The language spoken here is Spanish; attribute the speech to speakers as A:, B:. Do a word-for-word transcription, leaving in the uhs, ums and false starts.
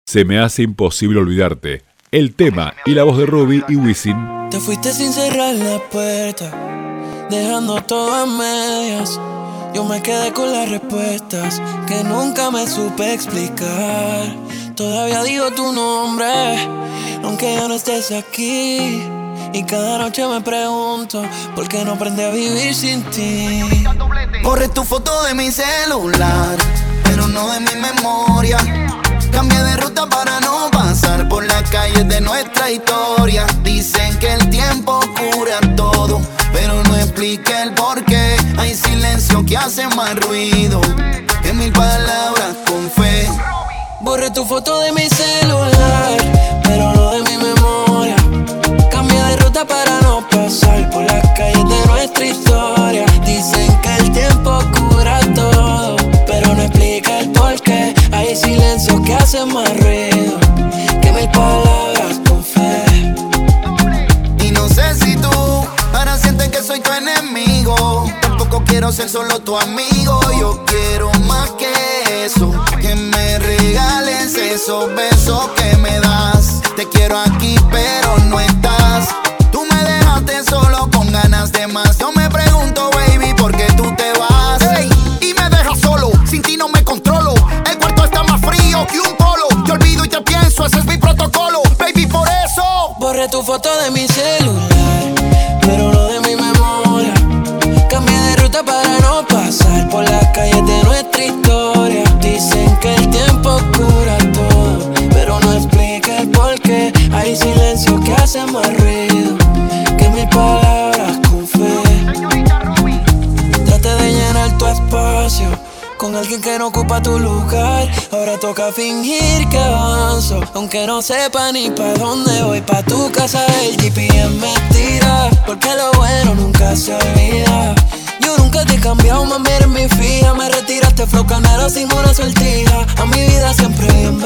A: Se me hace imposible olvidarte. El tema y la voz de Ruby y Wisin.
B: Te fuiste sin cerrar la puerta, dejando todo en medias. Yo me quedé con las respuestas que nunca me supe explicar. Todavía digo tu nombre, aunque ya no estés aquí. Y cada noche me pregunto por qué no aprendí a vivir sin ti.
C: Borré tu foto de mi celular, pero no de mi memoria. Cambié de ruta para no pasar por las calles de nuestra historia. Dicen que el tiempo cura todo, pero no explica el porqué. Hay silencio que hace más ruido que mil palabras con fe.
B: Borré tu foto de mi celular, pero no de mi memoria. Cambié de ruta para no pasar por las calles de nuestra historia. Dicen que el tiempo cura todo, pero no explica el porqué. Hay silencio que hace más ruido que mil palabras con fe.
C: Y no sé si tú ahora sientes que soy tu enemigo. Tampoco quiero ser solo tu amigo. Yo quiero más que eso, que me regales esos besos que me das. Te quiero aquí pero no estás. Tú me dejaste solo con ganas de más. Yo me pregunto, baby, ¿por qué tú te vas?
D: Hey, y me dejas solo, sin ti no me controlo. El cuarto está más frío que un polo. Te olvido y te pienso, ese es mi protocolo. Baby, por eso
B: borré tu foto de mi celular, pero no de mi memoria. Cambié de ruta para no pasar por las calles de nuestra historia. Dicen que el tiempo cura todo, pero no explica el porqué. Hay silencio que hace más ruido que mil palabras con fe. Traté de llenar tu espacio con alguien que no ocupa tu lugar. Ahora toca fingir que avanzo, aunque no sepa ni pa' dónde voy. Pa' tu casa el G P S me tira, porque lo bueno nunca se olvida. Yo nunca te he cambiado, mami, eres mi fija. Me retiraste flow canela sin una sortija. A mi vida siempre bien